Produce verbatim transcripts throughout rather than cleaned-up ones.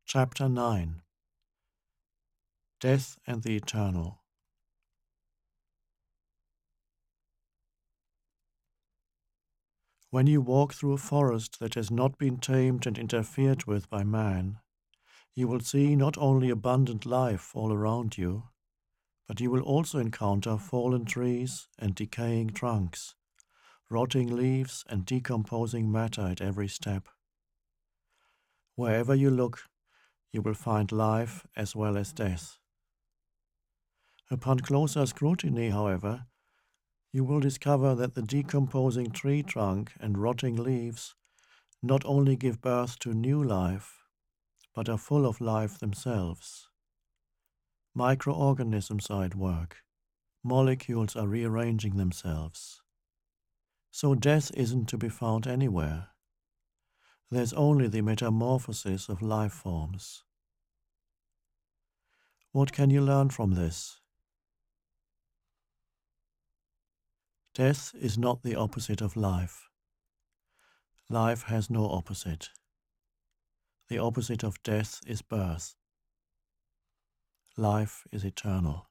Chapter nine. Death and the Eternal. When you walk through a forest that has not been tamed and interfered with by man, you will see not only abundant life all around you, but you will also encounter fallen trees and decaying trunks, rotting leaves and decomposing matter at every step. Wherever you look, you will find life as well as death. Upon closer scrutiny, however, you will discover that the decomposing tree trunk and rotting leaves not only give birth to new life, but are full of life themselves. Microorganisms are at work. Molecules are rearranging themselves. So death isn't to be found anywhere. There's only the metamorphosis of life forms. What can you learn from this? Death is not the opposite of life. Life has no opposite. The opposite of death is birth. Life is eternal.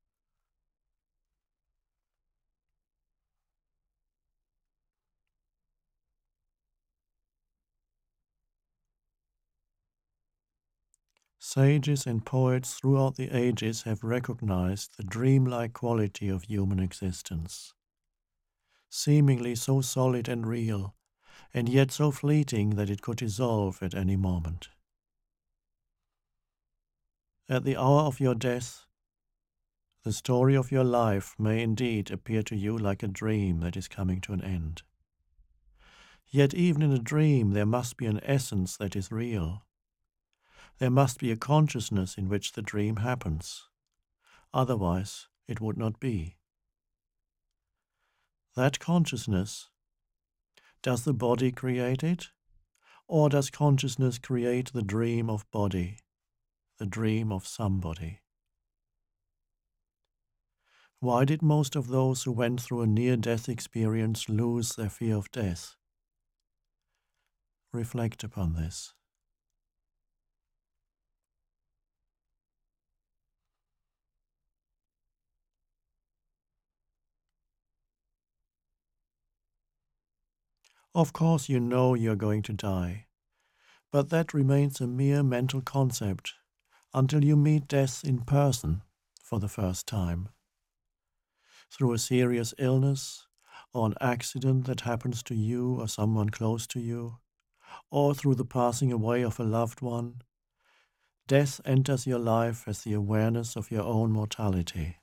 Sages and poets throughout the ages have recognized the dreamlike quality of human existence. Seemingly so solid and real, and yet so fleeting that it could dissolve at any moment. At the hour of your death, the story of your life may indeed appear to you like a dream that is coming to an end. Yet even in a dream there must be an essence that is real. There must be a consciousness in which the dream happens. Otherwise, it would not be. That consciousness, does the body create it? Or does consciousness create the dream of body, the dream of somebody? Why did most of those who went through a near-death experience lose their fear of death? Reflect upon this. Of course you know you're going to die, but that remains a mere mental concept until you meet death in person for the first time. Through a serious illness, or an accident that happens to you or someone close to you, or through the passing away of a loved one, death enters your life as the awareness of your own mortality.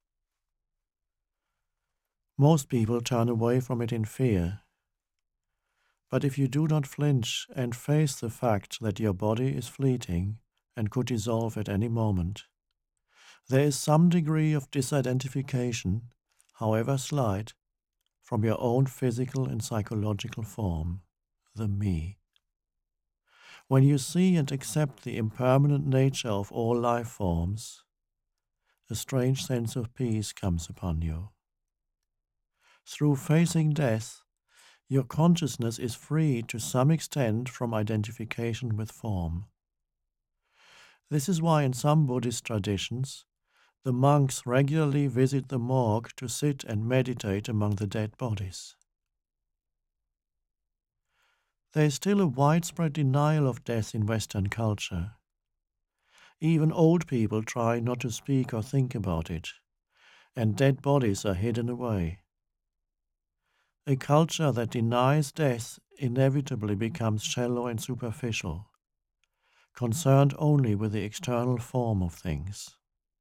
Most people turn away from it in fear. But if you do not flinch and face the fact that your body is fleeting and could dissolve at any moment, there is some degree of disidentification, however slight, from your own physical and psychological form, the me. When you see and accept the impermanent nature of all life forms, a strange sense of peace comes upon you. Through facing death, your consciousness is free to some extent from identification with form. This is why in some Buddhist traditions, the monks regularly visit the morgue to sit and meditate among the dead bodies. There is still a widespread denial of death in Western culture. Even old people try not to speak or think about it, and dead bodies are hidden away. A culture that denies death inevitably becomes shallow and superficial, concerned only with the external form of things.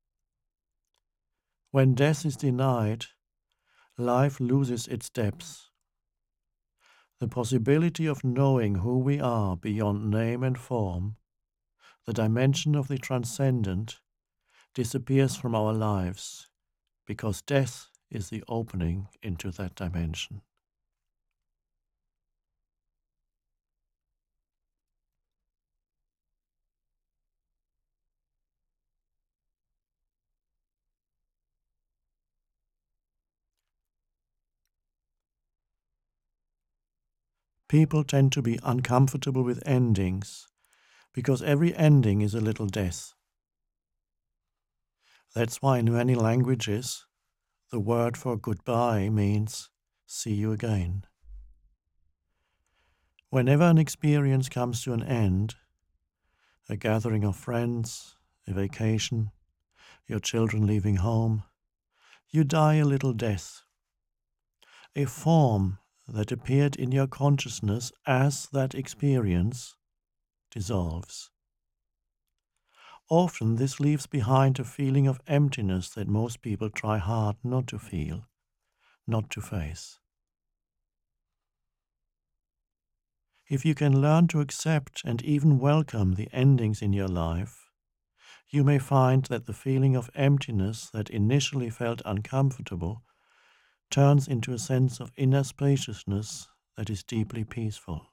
When death is denied, life loses its depth. The possibility of knowing who we are beyond name and form, the dimension of the transcendent, disappears from our lives, because death is the opening into that dimension. People tend to be uncomfortable with endings because every ending is a little death. That's why in many languages the word for goodbye means see you again. Whenever an experience comes to an end, a gathering of friends, a vacation, your children leaving home, you die a little death. A form that appeared in your consciousness as that experience dissolves. Often this leaves behind a feeling of emptiness that most people try hard not to feel, not to face. If you can learn to accept and even welcome the endings in your life, you may find that the feeling of emptiness that initially felt uncomfortable turns into a sense of inner spaciousness that is deeply peaceful.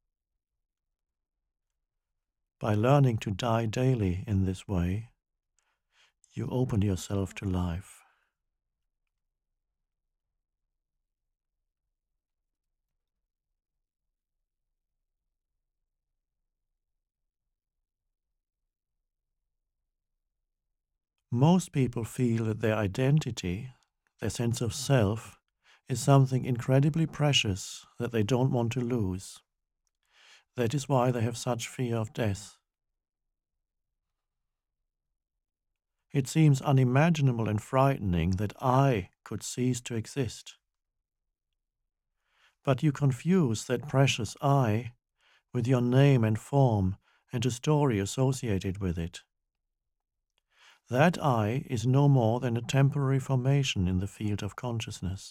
By learning to die daily in this way, you open yourself to life. Most people feel that their identity, their sense of self, is something incredibly precious that they don't want to lose. That is why they have such fear of death. It seems unimaginable and frightening that I could cease to exist. But you confuse that precious I with your name and form and a story associated with it. That I is no more than a temporary formation in the field of consciousness.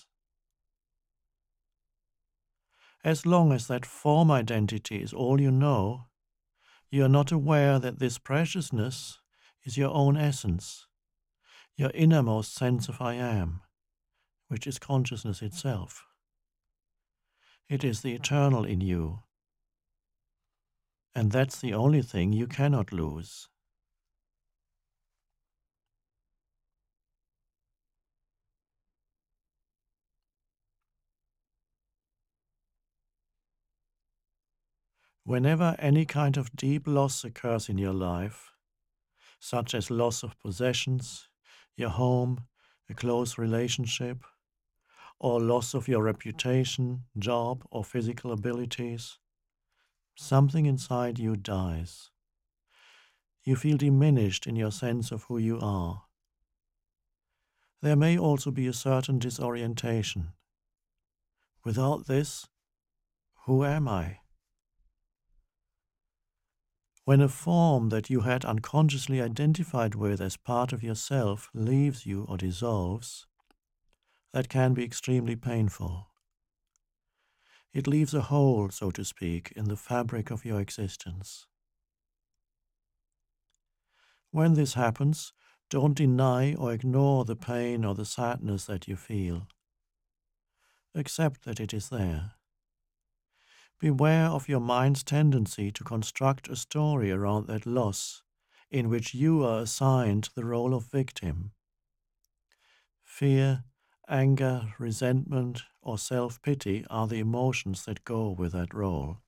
As long as that form identity is all you know, you are not aware that this preciousness is your own essence, your innermost sense of I am, which is consciousness itself. It is the eternal in you, and that's the only thing you cannot lose. Whenever any kind of deep loss occurs in your life, such as loss of possessions, your home, a close relationship, or loss of your reputation, job, or physical abilities, something inside you dies. You feel diminished in your sense of who you are. There may also be a certain disorientation. Without this, who am I? When a form that you had unconsciously identified with as part of yourself leaves you or dissolves, that can be extremely painful. It leaves a hole, so to speak, in the fabric of your existence. When this happens, don't deny or ignore the pain or the sadness that you feel. Accept that it is there. Beware of your mind's tendency to construct a story around that loss, in which you are assigned the role of victim. Fear, anger, resentment, or self-pity are the emotions that go with that role.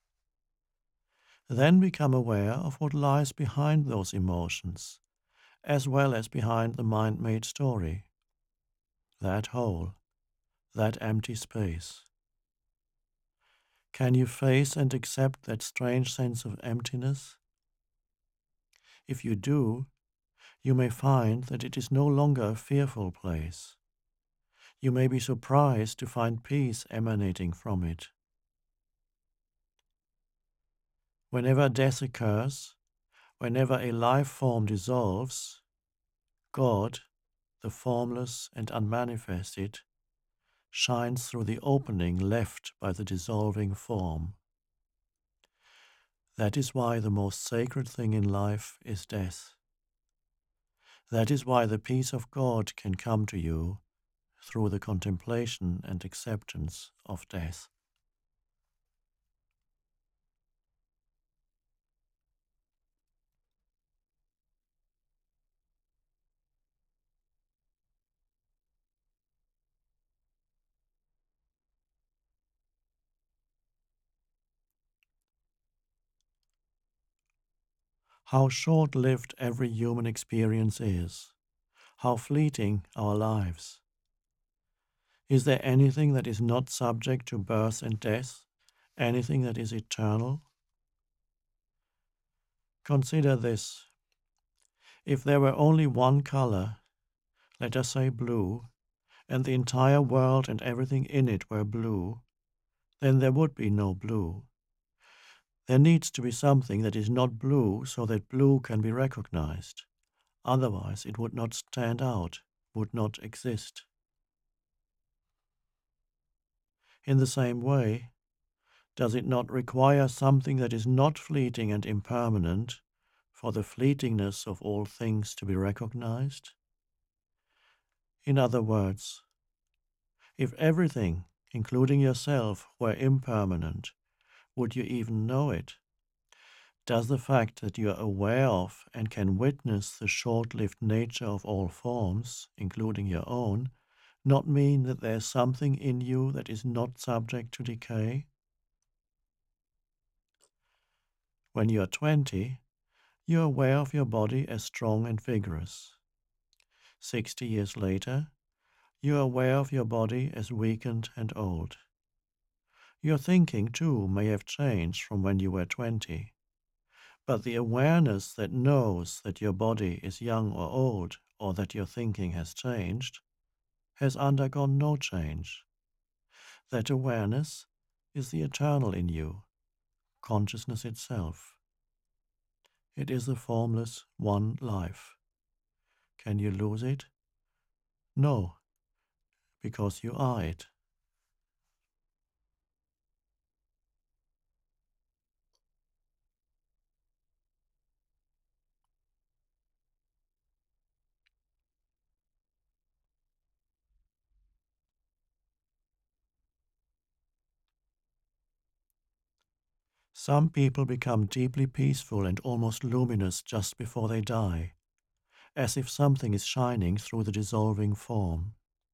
Then become aware of what lies behind those emotions, as well as behind the mind-made story. That hole, that empty space. Can you face and accept that strange sense of emptiness? If you do, you may find that it is no longer a fearful place. You may be surprised to find peace emanating from it. Whenever death occurs, whenever a life form dissolves, God, the formless and unmanifested, shines through the opening left by the dissolving form. That is why the most sacred thing in life is death. That is why the peace of God can come to you through the contemplation and acceptance of death. how short-lived every human experience is, how fleeting our lives. Is there anything that is not subject to birth and death, anything that is eternal? Consider this. If there were only one color, let us say blue, and the entire world and everything in it were blue, then there would be no blue. There needs to be something that is not blue so that blue can be recognized. Otherwise it would not stand out, would not exist. In the same way, does it not require something that is not fleeting and impermanent for the fleetingness of all things to be recognized? In other words, if everything, including yourself, were impermanent, would you even know it? Does the fact that you are aware of and can witness the short-lived nature of all forms, including your own, not mean that there is something in you that is not subject to decay? When you are twenty, you are aware of your body as strong and vigorous. Sixty years later, you are aware of your body as weakened and old. Your thinking, too, may have changed from when you were twenty, but the awareness that knows that your body is young or old, or that your thinking has changed, has undergone no change. That awareness is the eternal in you, consciousness itself. It is the formless one life. Can you lose it? No, because you are it. Some people become deeply peaceful and almost luminous just before they die, as if something is shining through the dissolving form.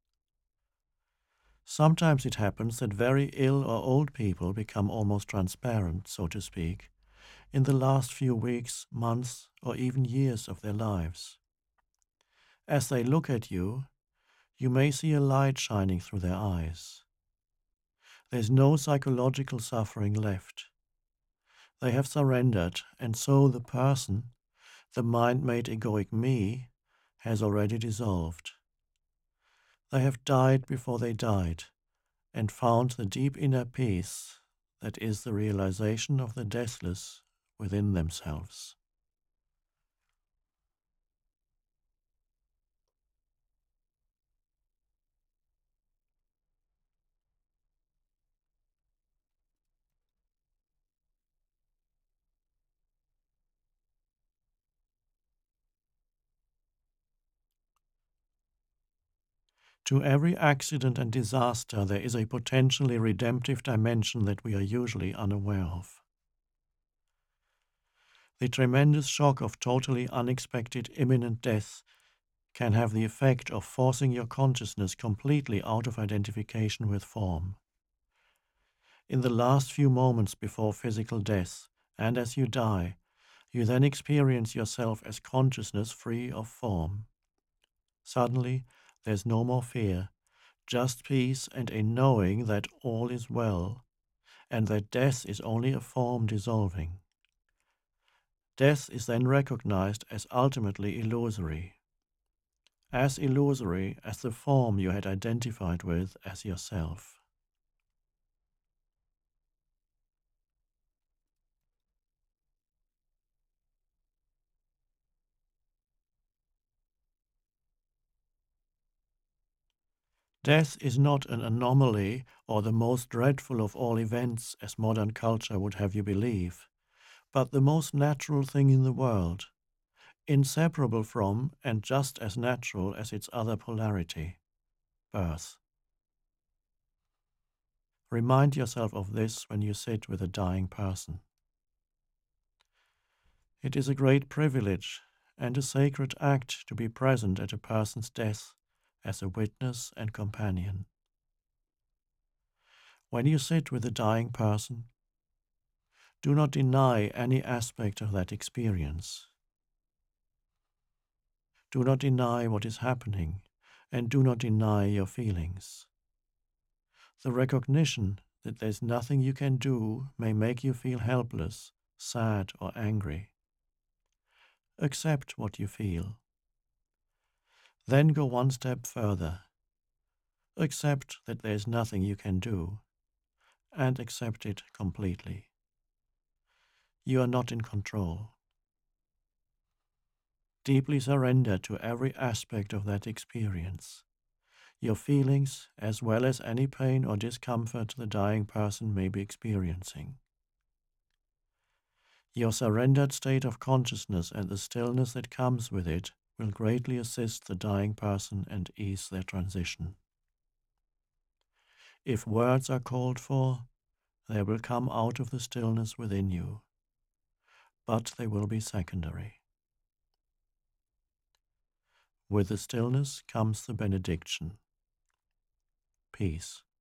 Sometimes it happens that very ill or old people become almost transparent, so to speak, in the last few weeks, months, or even years of their lives. As they look at you, you may see a light shining through their eyes. There's no psychological suffering left. They have surrendered, and so the person, the mind-made egoic me, has already dissolved. They have died before they died, and found the deep inner peace that is the realization of the deathless within themselves. To every accident and disaster there is a potentially redemptive dimension that we are usually unaware of. The tremendous shock of totally unexpected imminent death can have the effect of forcing your consciousness completely out of identification with form. In the last few moments before physical death, and as you die, you then experience yourself as consciousness free of form. Suddenly, there's no more fear, just peace and a knowing that all is well, and that death is only a form dissolving. Death is then recognized as ultimately illusory, as illusory as the form you had identified with as yourself. Death is not an anomaly or the most dreadful of all events, as modern culture would have you believe, but the most natural thing in the world, inseparable from and just as natural as its other polarity, birth. Remind yourself of this when you sit with a dying person. It is a great privilege and a sacred act to be present at a person's death as a witness and companion. When you sit with a dying person, Do not deny any aspect of that experience. Do not deny what is happening, and do not deny your feelings. The recognition that there's nothing you can do may make you feel helpless, sad, or angry. Accept what you feel. Then go one step further. Accept that there's nothing you can do, and accept it completely. You are not in control. Deeply surrender to every aspect of that experience, your feelings as well as any pain or discomfort the dying person may be experiencing. Your surrendered state of consciousness and the stillness that comes with it will greatly assist the dying person and ease their transition. If words are called for, they will come out of the stillness within you, but they will be secondary. With the stillness comes the benediction. Peace.